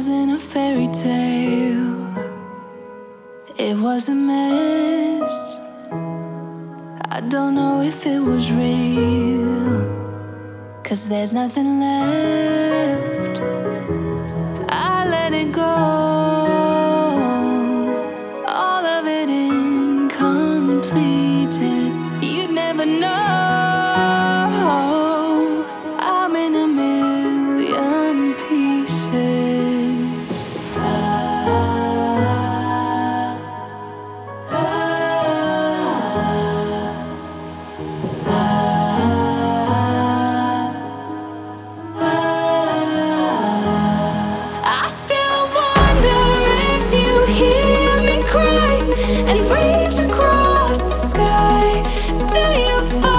wasn't a fairy tale, it was a mess. I don't know if it was real, 'cause there's nothing left.